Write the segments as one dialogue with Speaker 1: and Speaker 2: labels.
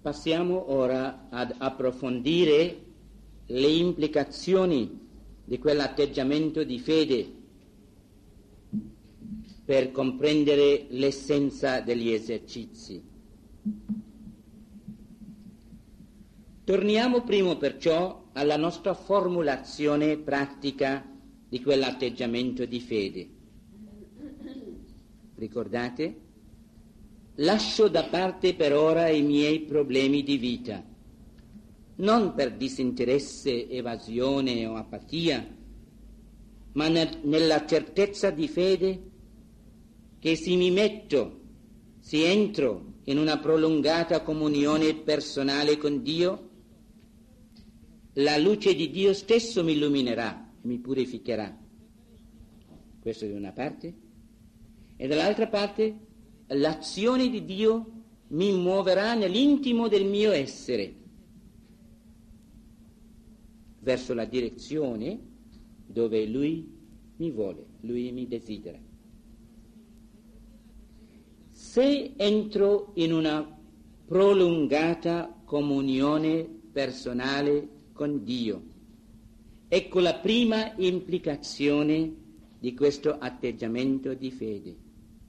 Speaker 1: Passiamo ora ad approfondire le implicazioni di quell'atteggiamento di fede per comprendere l'essenza degli esercizi. Torniamo prima perciò alla nostra formulazione pratica di quell'atteggiamento di fede. Ricordate? Lascio da parte per ora i miei problemi di vita, non per disinteresse, evasione o apatia, ma nella certezza di fede che se entro in una prolungata comunione personale con Dio, la luce di Dio stesso mi illuminerà e mi purificherà. Questo da una parte. E dall'altra parte l'azione di Dio mi muoverà nell'intimo del mio essere verso la direzione dove Lui mi vuole, Lui mi desidera. Se entro in una prolungata comunione personale con Dio, ecco la prima implicazione di questo atteggiamento di fede.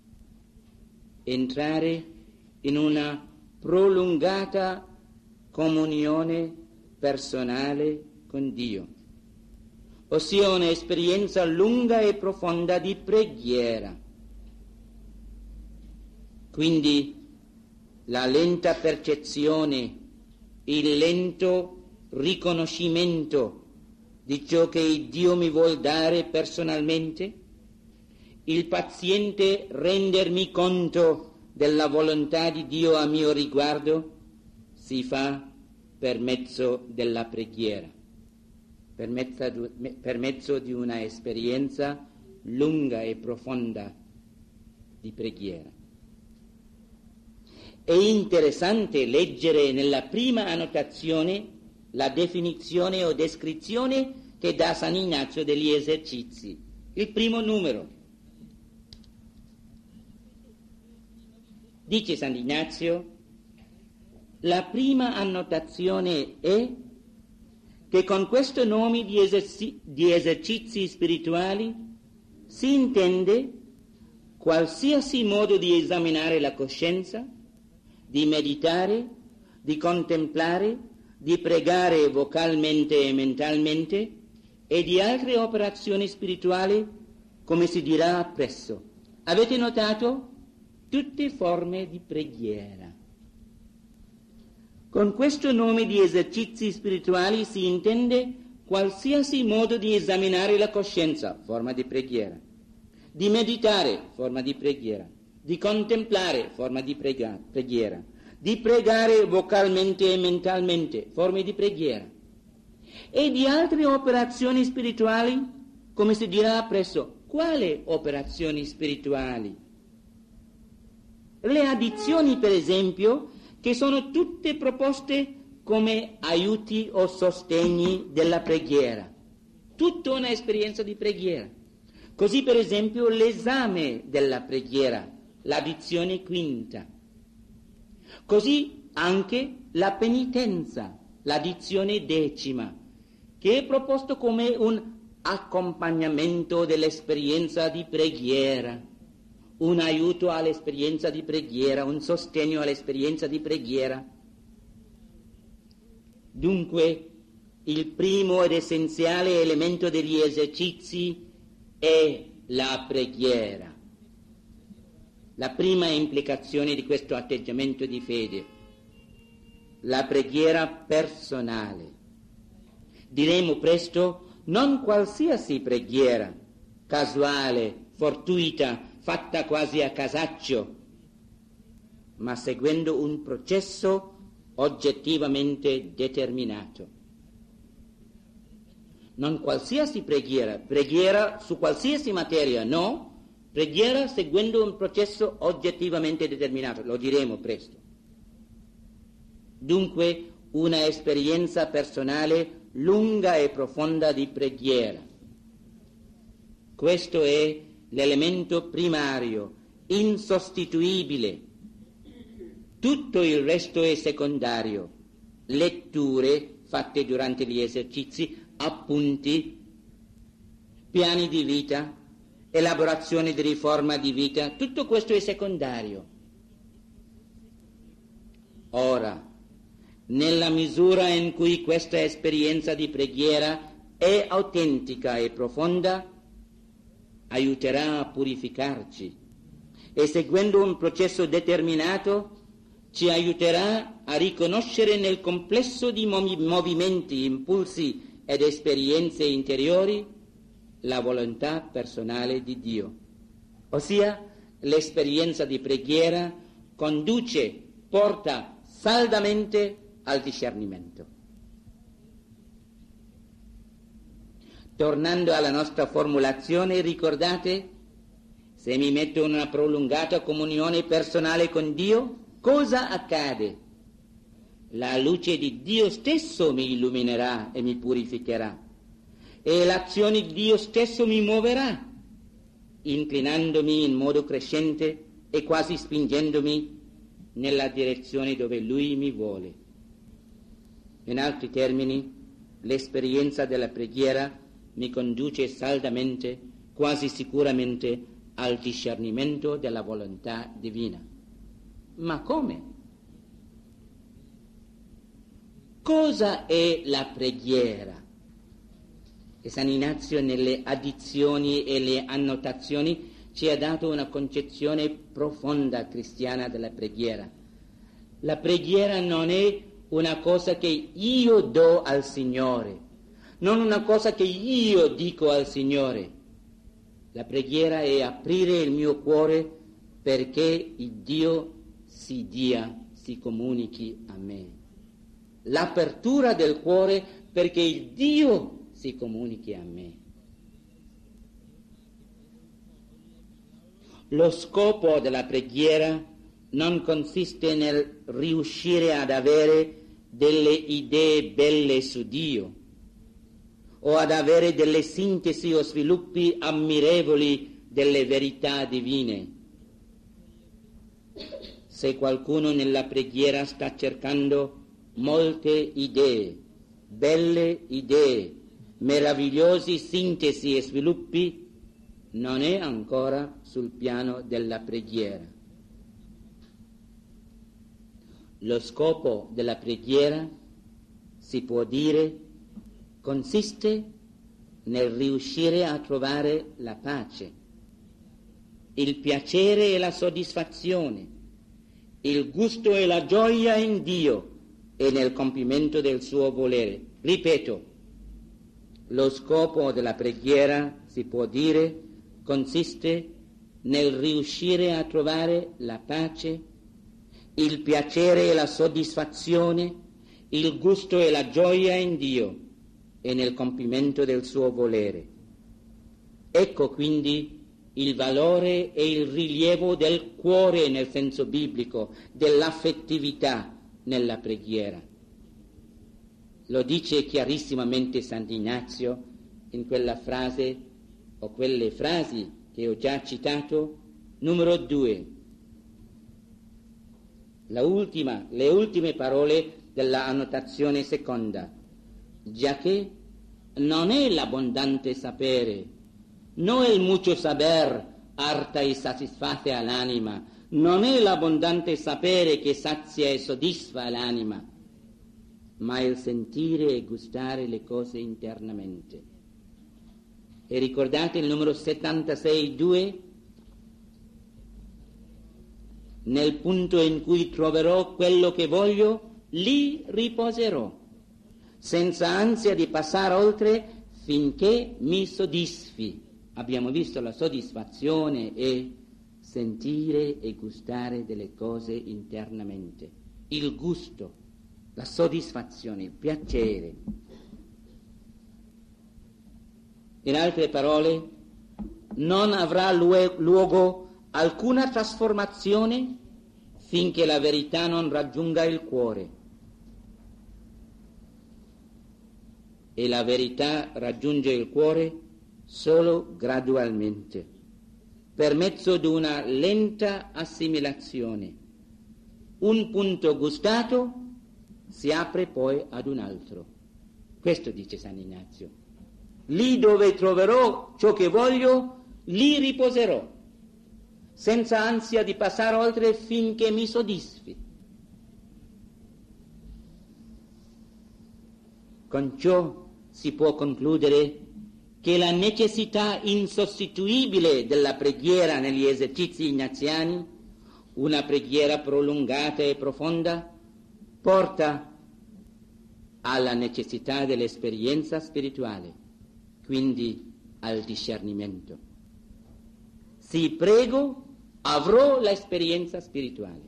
Speaker 1: Entrare in una prolungata comunione personale con Dio, ossia un'esperienza lunga e profonda di preghiera. Quindi la lenta percezione, il lento riconoscimento di ciò che Dio mi vuol dare personalmente, il paziente rendermi conto della volontà di Dio a mio riguardo si fa per mezzo della preghiera, per mezzo di una esperienza lunga e profonda di preghiera. È interessante leggere nella prima annotazione la definizione o descrizione che dà San Ignazio degli esercizi, il primo numero. Dice San Ignazio, la prima annotazione è che con questo nome di esercizi spirituali si intende qualsiasi modo di esaminare la coscienza, di meditare, di contemplare, di pregare vocalmente e mentalmente e di altre operazioni spirituali, come si dirà appresso. Avete notato? Tutte forme di preghiera. Con questo nome di esercizi spirituali si intende qualsiasi modo di esaminare la coscienza, forma di preghiera, di meditare, forma di preghiera, di contemplare, forma di preghiera, di pregare vocalmente e mentalmente, forme di preghiera, e di altre operazioni spirituali, come si dirà appresso. Quali operazioni spirituali? Le addizioni, per esempio, che sono tutte proposte come aiuti o sostegni della preghiera. Tutta una esperienza di preghiera. Così, per esempio, l'esame della preghiera, l'addizione quinta. Così anche la penitenza, l'addizione decima, che è proposto come un accompagnamento dell'esperienza di preghiera, un aiuto all'esperienza di preghiera, un sostegno all'esperienza di preghiera. Dunque, il primo ed essenziale elemento degli esercizi è la preghiera. La prima implicazione di questo atteggiamento di fede, la preghiera personale. Diremo presto, non qualsiasi preghiera, casuale, fortuita, fatta quasi a casaccio, ma seguendo un processo oggettivamente determinato. Non qualsiasi preghiera su qualsiasi materia, no, preghiera seguendo un processo oggettivamente determinato, lo diremo presto. Dunque una esperienza personale lunga e profonda di preghiera. Questo è l'elemento primario, insostituibile, Tutto il resto è secondario. Letture fatte durante gli esercizi, appunti, piani di vita, elaborazione di riforma di vita, tutto questo è secondario. Ora, nella misura in cui questa esperienza di preghiera è autentica e profonda, aiuterà a purificarci e, seguendo un processo determinato, ci aiuterà a riconoscere nel complesso di movimenti, impulsi ed esperienze interiori la volontà personale di Dio. Ossia, l'esperienza di preghiera conduce, porta saldamente al discernimento. Tornando alla nostra formulazione, ricordate, se mi metto in una prolungata comunione personale con Dio, cosa accade? La luce di Dio stesso mi illuminerà e mi purificherà, e l'azione di Dio stesso mi muoverà, inclinandomi in modo crescente e quasi spingendomi nella direzione dove Lui mi vuole. In altri termini, l'esperienza della preghiera mi conduce saldamente, quasi sicuramente, al discernimento della volontà divina. Ma come? Cosa è la preghiera? E San Ignazio nelle addizioni e le annotazioni ci ha dato una concezione profonda cristiana della preghiera. La preghiera non è una cosa che io do al Signore, non una cosa che io dico al Signore. La preghiera è aprire il mio cuore perché il Dio si dia, si comunichi a me. L'apertura del cuore perché il Dio si comunichi a me. Lo scopo della preghiera non consiste nel riuscire ad avere delle idee belle su Dio o ad avere delle sintesi o sviluppi ammirevoli delle verità divine. Se qualcuno nella preghiera sta cercando molte idee, belle idee, meravigliosi sintesi e sviluppi, non è ancora sul piano della preghiera. Lo scopo della preghiera, si può dire, consiste nel riuscire a trovare la pace, il piacere e la soddisfazione, il gusto e la gioia in Dio e nel compimento del suo volere. Ripeto, lo scopo della preghiera, si può dire, consiste nel riuscire a trovare la pace, il piacere e la soddisfazione, il gusto e la gioia in Dio e nel compimento del suo volere. Ecco quindi il valore e il rilievo del cuore nel senso biblico, dell'affettività nella preghiera. Lo dice chiarissimamente Sant'Ignazio in quella frase o quelle frasi che ho già citato, numero 2. Le ultime parole della annotazione seconda. Giacché non è l'abbondante sapere, no el mucho saber harta y satisface all'anima, non è l'abbondante sapere che sazia e soddisfa l'anima, ma il sentire e gustare le cose internamente. E ricordate il numero 76,2? Nel punto in cui troverò quello che voglio, lì riposerò, senza ansia di passare oltre finché mi soddisfi. Abbiamo visto la soddisfazione e sentire e gustare delle cose internamente. Il gusto, la soddisfazione, il piacere. In altre parole, non avrà luogo alcuna trasformazione finché la verità non raggiunga il cuore. E la verità raggiunge il cuore solo gradualmente, per mezzo di una lenta assimilazione. un punto gustato si apre poi ad un altro. Questo dice San Ignazio. Lì dove troverò ciò che voglio, lì riposerò, senza ansia di passare oltre finché mi soddisfi. Con ciò si può concludere che la necessità insostituibile della preghiera negli esercizi ignaziani, una preghiera prolungata e profonda, porta alla necessità dell'esperienza spirituale, quindi al discernimento. Se prego, avrò l'esperienza spirituale.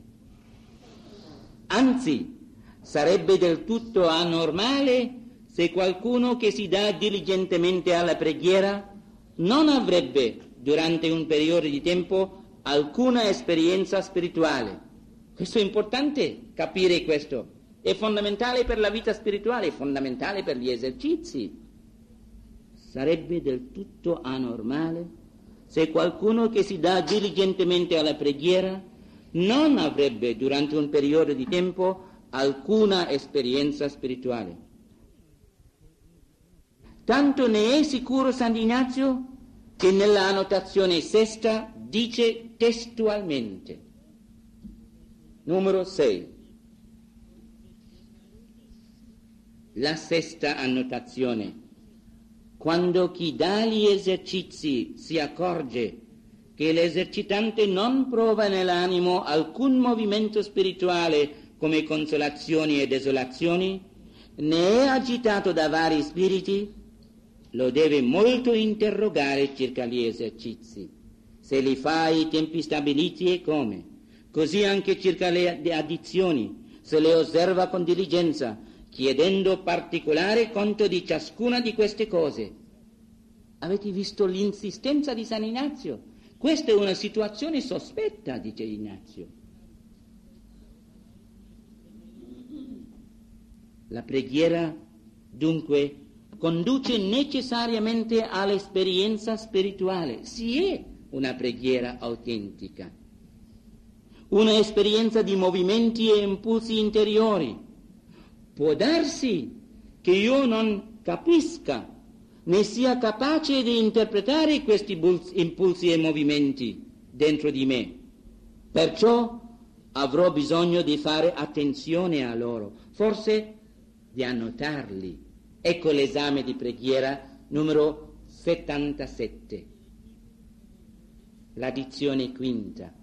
Speaker 1: Anzi, sarebbe del tutto anormale se qualcuno che si dà diligentemente alla preghiera non avrebbe, durante un periodo di tempo, alcuna esperienza spirituale. Questo è importante, capire questo. È fondamentale per la vita spirituale, è fondamentale per gli esercizi. Sarebbe del tutto anormale se qualcuno che si dà diligentemente alla preghiera non avrebbe, durante un periodo di tempo, alcuna esperienza spirituale. Tanto ne è sicuro Sant'Ignazio che nella annotazione sesta dice testualmente, numero 6, la sesta annotazione: quando chi dà gli esercizi si accorge che l'esercitante non prova nell'animo alcun movimento spirituale come consolazioni e desolazioni, ne è agitato da vari spiriti, lo deve molto interrogare circa gli esercizi, se li fa ai tempi stabiliti e come, così anche circa le addizioni, se le osserva con diligenza, chiedendo particolare conto di ciascuna di queste cose. Avete visto l'insistenza di San Ignazio? Questa è una situazione sospetta, dice Ignazio. La preghiera, dunque, conduce necessariamente all'esperienza spirituale. Si è una preghiera autentica, una esperienza di movimenti e impulsi interiori. Può darsi che io non capisca, né sia capace di interpretare questi impulsi e movimenti dentro di me. Perciò avrò bisogno di fare attenzione a loro, forse di annotarli. Ecco l'esame di preghiera numero 77, la dizione quinta.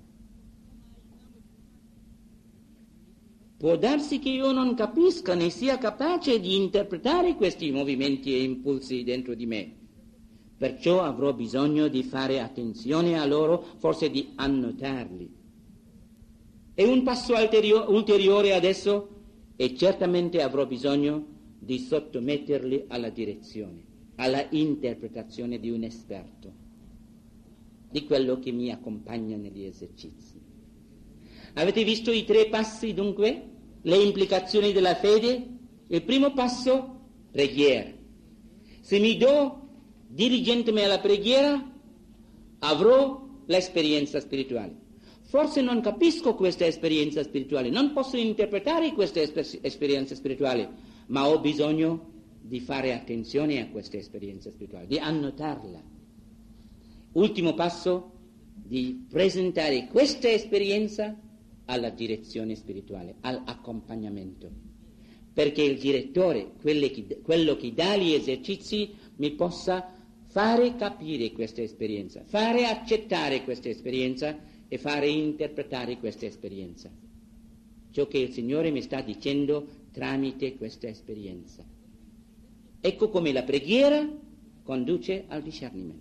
Speaker 1: Può darsi che io non capisca né sia capace di interpretare questi movimenti e impulsi dentro di me. Perciò avrò bisogno di fare attenzione a loro, forse di annotarli. E un passo ulteriore adesso, e certamente avrò bisogno di sottometterli alla direzione, alla interpretazione di un esperto, di quello che mi accompagna negli esercizi. Avete visto i 3 passi dunque? Le implicazioni della fede? Il primo passo, preghiera. Se mi do diligentemente alla preghiera, avrò l'esperienza spirituale. Forse non capisco questa esperienza spirituale, non posso interpretare questa esperienza spirituale, ma ho bisogno di fare attenzione a questa esperienza spirituale, di annotarla. Ultimo passo, di presentare questa esperienza alla direzione spirituale, all'accompagnamento, perché il direttore, quello che dà gli esercizi, mi possa fare capire questa esperienza, fare accettare questa esperienza e fare interpretare questa esperienza. Ciò che il Signore mi sta dicendo tramite questa esperienza. Ecco come la preghiera conduce al discernimento.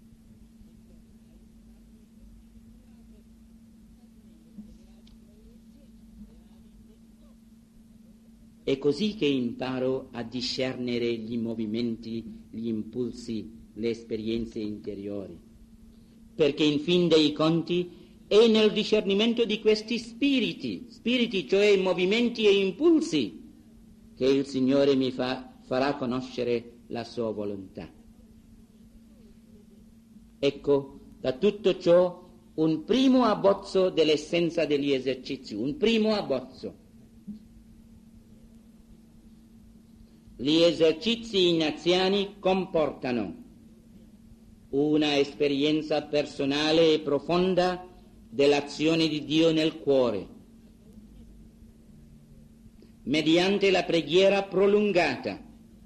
Speaker 1: È così che imparo a discernere gli movimenti, gli impulsi, le esperienze interiori, perché in fin dei conti è nel discernimento di questi spiriti, cioè movimenti e impulsi, che il Signore mi farà conoscere la sua volontà. Ecco, da tutto ciò un primo abbozzo dell'essenza degli esercizi, un primo abbozzo. Gli esercizi ignaziani comportano una esperienza personale e profonda dell'azione di Dio nel cuore, mediante la preghiera prolungata,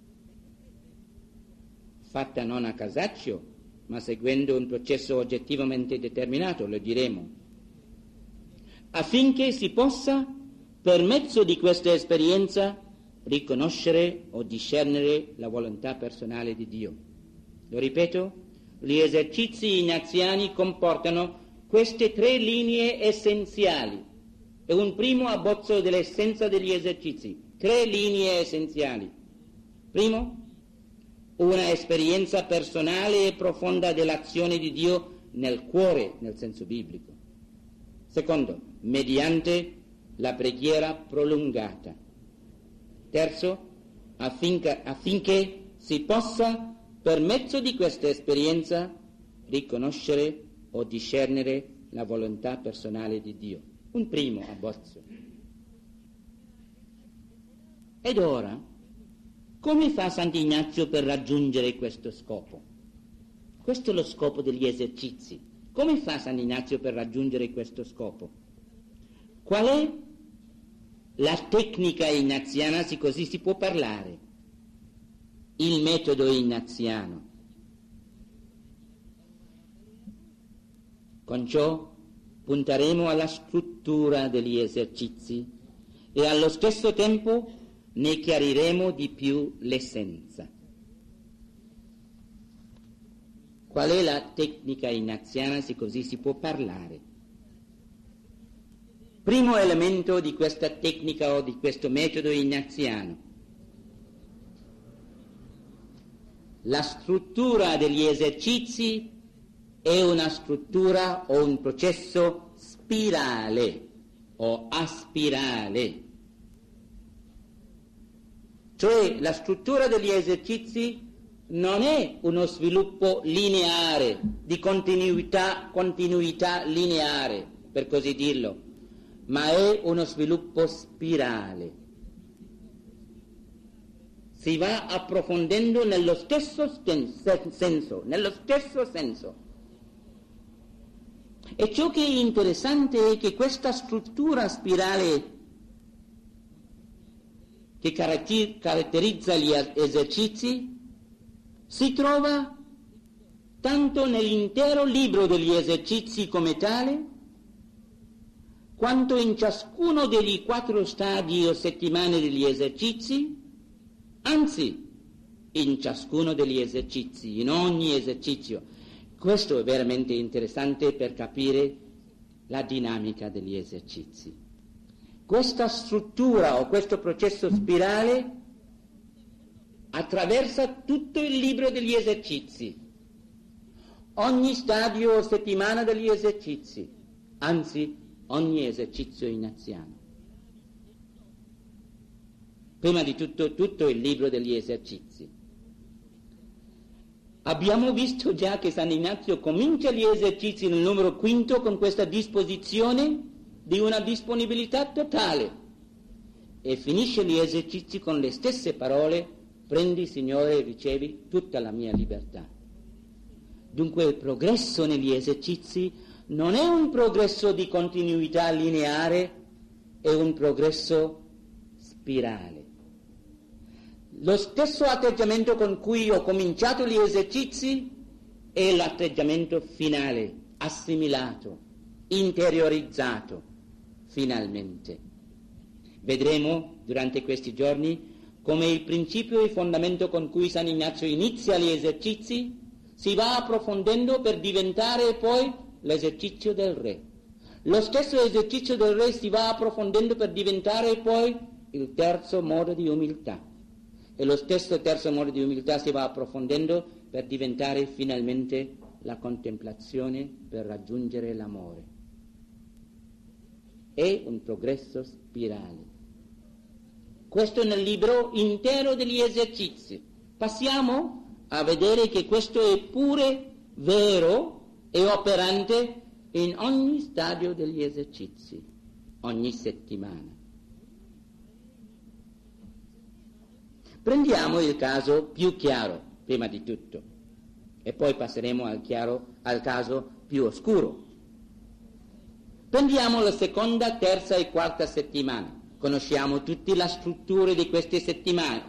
Speaker 1: fatta non a casaccio, ma seguendo un processo oggettivamente determinato, lo diremo, affinché si possa, per mezzo di questa esperienza, riconoscere o discernere la volontà personale di Dio. Lo ripeto, gli esercizi ignaziani comportano queste 3 linee essenziali. È un primo abbozzo dell'essenza degli esercizi. 3 linee essenziali. Primo, una esperienza personale e profonda dell'azione di Dio nel cuore, nel senso biblico. Secondo, mediante la preghiera prolungata. Terzo, affinché si possa, per mezzo di questa esperienza, riconoscere o discernere la volontà personale di Dio. Un primo abbozzo. Ed ora, come fa Sant'Ignazio per raggiungere questo scopo? Questo è lo scopo degli esercizi. Come fa Sant'Ignazio per raggiungere questo scopo? Qual è la tecnica ignaziana, se così si può parlare? Il metodo ignaziano. Con ciò punteremo alla struttura degli esercizi e allo stesso tempo ne chiariremo di più l'essenza. Qual è la tecnica ignaziana, se così si può parlare? Primo elemento di questa tecnica o di questo metodo ignaziano: la struttura degli esercizi è una struttura o un processo spirale o aspirale. Cioè la struttura degli esercizi non è uno sviluppo lineare, di continuità lineare, per così dirlo, ma è uno sviluppo spirale. Si va approfondendo nello stesso senso. E ciò che è interessante è che questa struttura spirale che caratterizza gli esercizi si trova tanto nell'intero libro degli esercizi come tale, quanto in ciascuno degli 4 stadi o settimane degli esercizi, anzi in ciascuno degli esercizi, in ogni esercizio. Questo è veramente interessante per capire la dinamica degli esercizi. Questa struttura o questo processo spirale attraversa tutto il libro degli esercizi, ogni stadio o settimana degli esercizi, anzi ogni esercizio ignaziano. Prima di tutto il libro degli esercizi. Abbiamo visto già che Sant'Ignazio comincia gli esercizi nel numero 5 con questa disposizione di una disponibilità totale e finisce gli esercizi con le stesse parole: prendi, Signore, e ricevi tutta la mia libertà. Dunque il progresso negli esercizi non è un progresso di continuità lineare, è un progresso spirale. Lo stesso atteggiamento con cui ho cominciato gli esercizi è l'atteggiamento finale, assimilato, interiorizzato, finalmente. Vedremo durante questi giorni come il principio e il fondamento con cui Sant'Ignazio inizia gli esercizi si va approfondendo per diventare poi l'esercizio del Re. Lo stesso esercizio del Re si va approfondendo per diventare poi il terzo modo di umiltà. E lo stesso terzo modo di umiltà si va approfondendo per diventare finalmente la contemplazione per raggiungere l'amore. È un progresso spirale. Questo nel libro intero degli esercizi. Passiamo a vedere che questo è pure vero e operante in ogni stadio degli esercizi, ogni settimana. Prendiamo il caso più chiaro, prima di tutto, e poi passeremo al caso più oscuro. Prendiamo la seconda, terza e quarta settimana. Conosciamo tutti la struttura di queste settimane.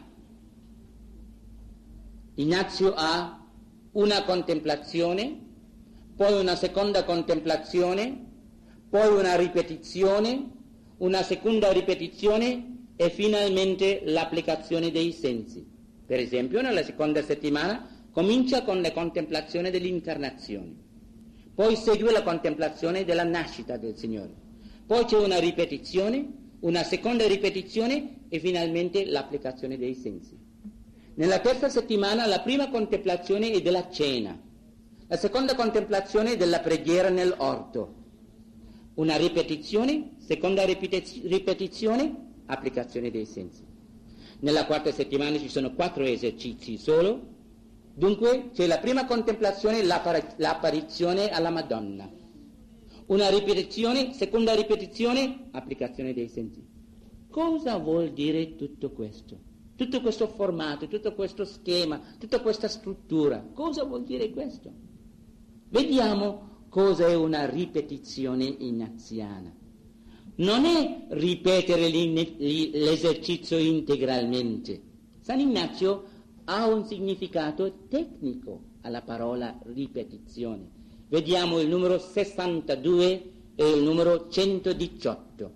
Speaker 1: Ignazio ha una contemplazione, poi una seconda contemplazione, poi una ripetizione, una seconda ripetizione e finalmente l'applicazione dei sensi. Per esempio, nella seconda settimana comincia con la contemplazione dell'incarnazione, poi segue la contemplazione della nascita del Signore, poi c'è una ripetizione, una seconda ripetizione e finalmente l'applicazione dei sensi. Nella terza settimana la prima contemplazione è della cena, la seconda contemplazione è della preghiera nell'orto, una ripetizione, seconda ripetizione, applicazione dei sensi. Nella quarta settimana ci sono 4 esercizi solo, dunque c'è la prima contemplazione, l'apparizione alla Madonna, una ripetizione, seconda ripetizione, applicazione dei sensi. Cosa vuol dire tutto questo? Tutto questo formato, tutto questo schema, tutta questa struttura, cosa vuol dire questo? Vediamo cosa è una ripetizione ignaziana. Non è ripetere l'esercizio integralmente. San Ignazio ha un significato tecnico alla parola ripetizione. Vediamo il numero 62 e il numero 118.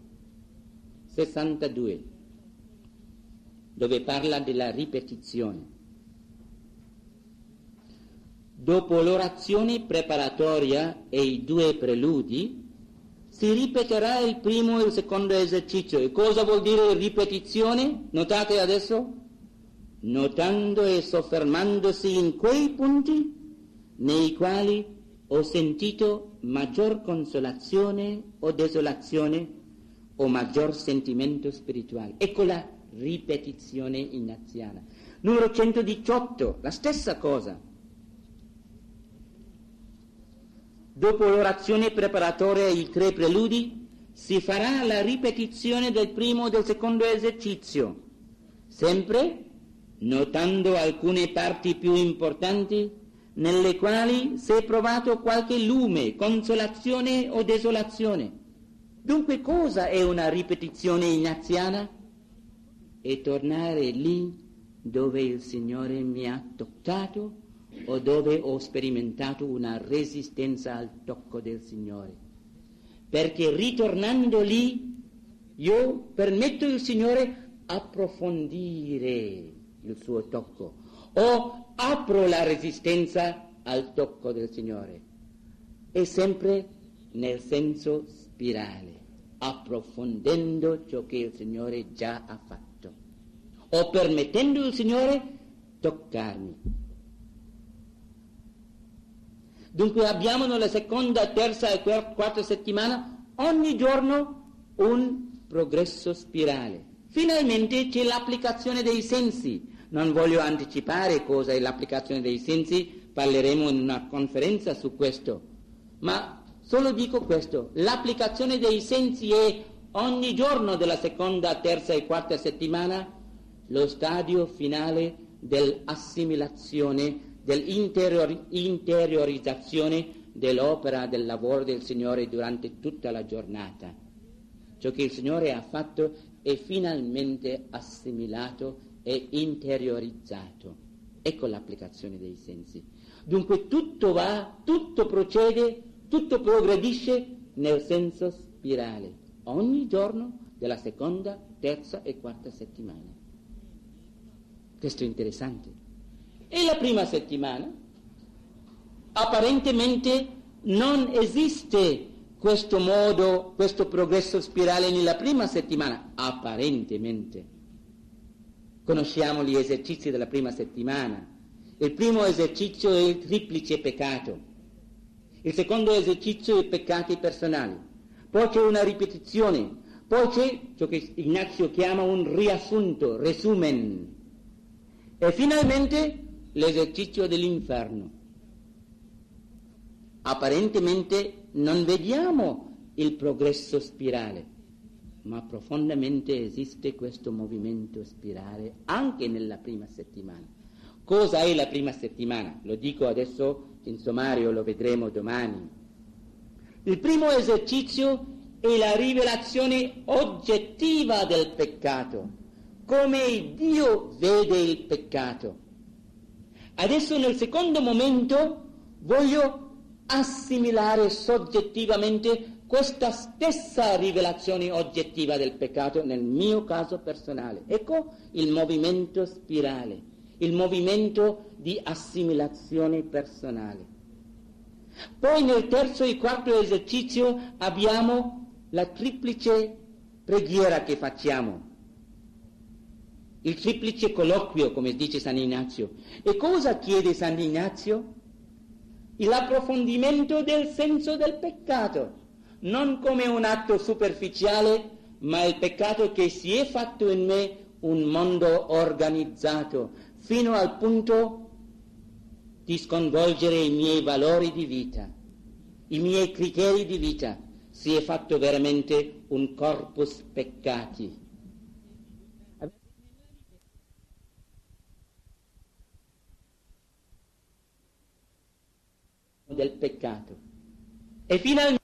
Speaker 1: 62, dove parla della ripetizione. Dopo l'orazione preparatoria e i 2 preludi, si ripeterà il primo e il secondo esercizio. E cosa vuol dire ripetizione? Notate adesso? Notando e soffermandosi in quei punti nei quali ho sentito maggior consolazione o desolazione o maggior sentimento spirituale. Ecco la ripetizione ignaziana. Numero 118, la stessa cosa. Dopo l'orazione preparatoria e i 3 preludi, si farà la ripetizione del primo e del secondo esercizio, sempre notando alcune parti più importanti nelle quali si è provato qualche lume, consolazione o desolazione. Dunque cosa è una ripetizione ignaziana? È tornare lì dove il Signore mi ha toccato o dove ho sperimentato una resistenza al tocco del Signore. Perché ritornando lì io permetto al Signore approfondire il suo tocco o apro la resistenza al tocco del Signore. È sempre nel senso spirale, approfondendo ciò che il Signore già ha fatto o permettendo al Signore toccarmi. Dunque abbiamo nella seconda, terza e quarta settimana ogni giorno un progresso spirale. Finalmente c'è l'applicazione dei sensi. Non voglio anticipare cosa è l'applicazione dei sensi, parleremo in una conferenza su questo, ma solo dico questo: l'applicazione dei sensi è ogni giorno della seconda, terza e quarta settimana lo stadio finale dell'assimilazione, dell'interiorizzazione dell'opera, del lavoro del Signore durante tutta la giornata. Ciò che il Signore ha fatto è finalmente assimilato e interiorizzato. Ecco l'applicazione dei sensi. Dunque tutto va, tutto procede, tutto progredisce nel senso spirale, ogni giorno della seconda, terza e quarta settimana. Questo è interessante. E la prima settimana, apparentemente non esiste questo modo, questo progresso spirale nella prima settimana, apparentemente. Conosciamo gli esercizi della prima settimana. Il primo esercizio è il triplice peccato, il secondo esercizio è i peccati personali, poi c'è una ripetizione, poi c'è ciò che Ignazio chiama un riassunto, resumen, e finalmente l'esercizio dell'inferno. Apparentemente non vediamo il progresso spirale, ma profondamente esiste questo movimento spirale anche nella prima settimana. Cosa è la prima settimana? Lo dico adesso in sommario, lo vedremo domani. Il primo esercizio è la rivelazione oggettiva del peccato, come Dio vede il peccato. Adesso nel secondo momento voglio assimilare soggettivamente questa stessa rivelazione oggettiva del peccato nel mio caso personale. Ecco il movimento spirale, il movimento di assimilazione personale. Poi nel terzo e quarto esercizio abbiamo la triplice preghiera che facciamo, il triplice colloquio, come dice San Ignazio. E cosa chiede San Ignazio? L'approfondimento del senso del peccato, non come un atto superficiale, ma il peccato che si è fatto in me un mondo organizzato, fino al punto di sconvolgere i miei valori di vita, i miei criteri di vita. Si è fatto veramente un corpus peccati. Del peccato. E finalmente